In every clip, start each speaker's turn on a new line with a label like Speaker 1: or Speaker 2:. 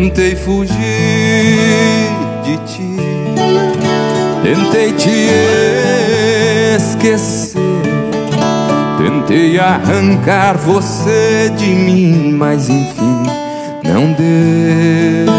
Speaker 1: Tentei fugir de ti, tentei te esquecer, tentei arrancar você de mim, mas enfim não deu.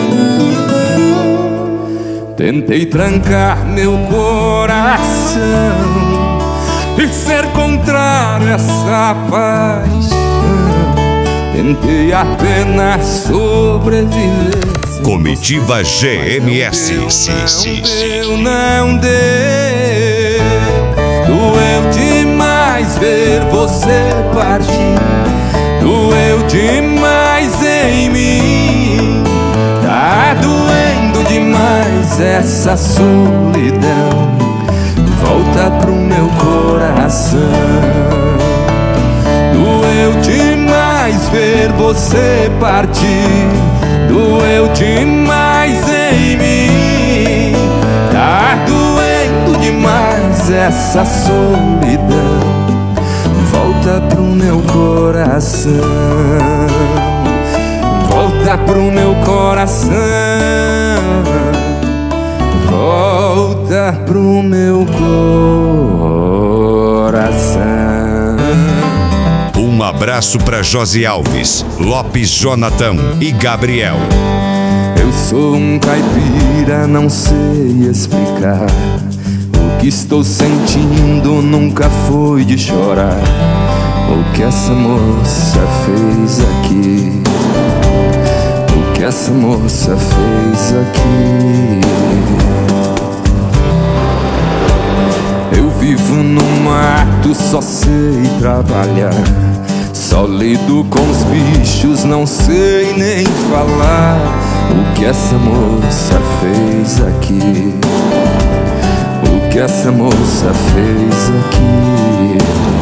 Speaker 1: Tentei trancar meu coração e ser contrário a essa paixão. Tentei apenas sobreviver.
Speaker 2: Comitiva GMS.
Speaker 1: Não deu. Doeu demais ver você partir. Doeu demais em mim. Tá doendo demais essa solidão. Volta pro meu coração. Doeu demais ver você partir. Doeu demais em mim. Tá doendo demais essa solidão. Volta pro meu coração. Volta pro meu coração. Volta pro meu coração.
Speaker 2: Um abraço para Josi Alves, Lopes Jonathan e Gabriel.
Speaker 1: Eu sou um caipira, não sei explicar. O que estou sentindo nunca foi de chorar. O que essa moça fez aqui? O que essa moça fez aqui? Eu vivo no mato, só sei trabalhar. Só lido com os bichos, não sei nem falar. O que essa moça fez aqui? O que essa moça fez aqui?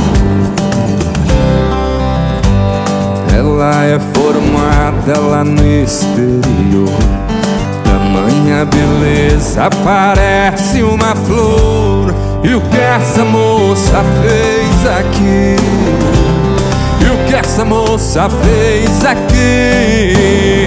Speaker 1: Ela é formada lá no exterior. Tamanha beleza, parece uma flor. E o que essa moça fez aqui? E o que essa moça fez aqui?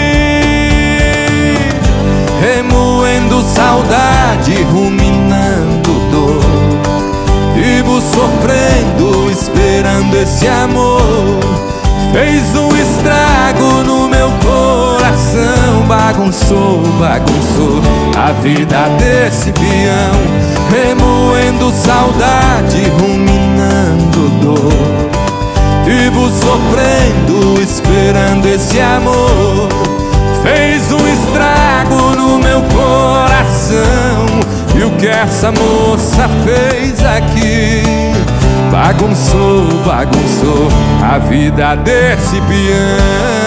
Speaker 1: Remoendo saudade, ruminando dor. Vivo sofrendo, esperando esse amor. Fez um estrago no meu coração. Bagunçou, bagunçou a vida desse peão. Remoendo saudade, ruminando dor. Vivo sofrendo, esperando esse amor. Fez um estrago no meu coração. E o que essa moça fez aqui? Bagunçou, bagunçou a vida desse peão.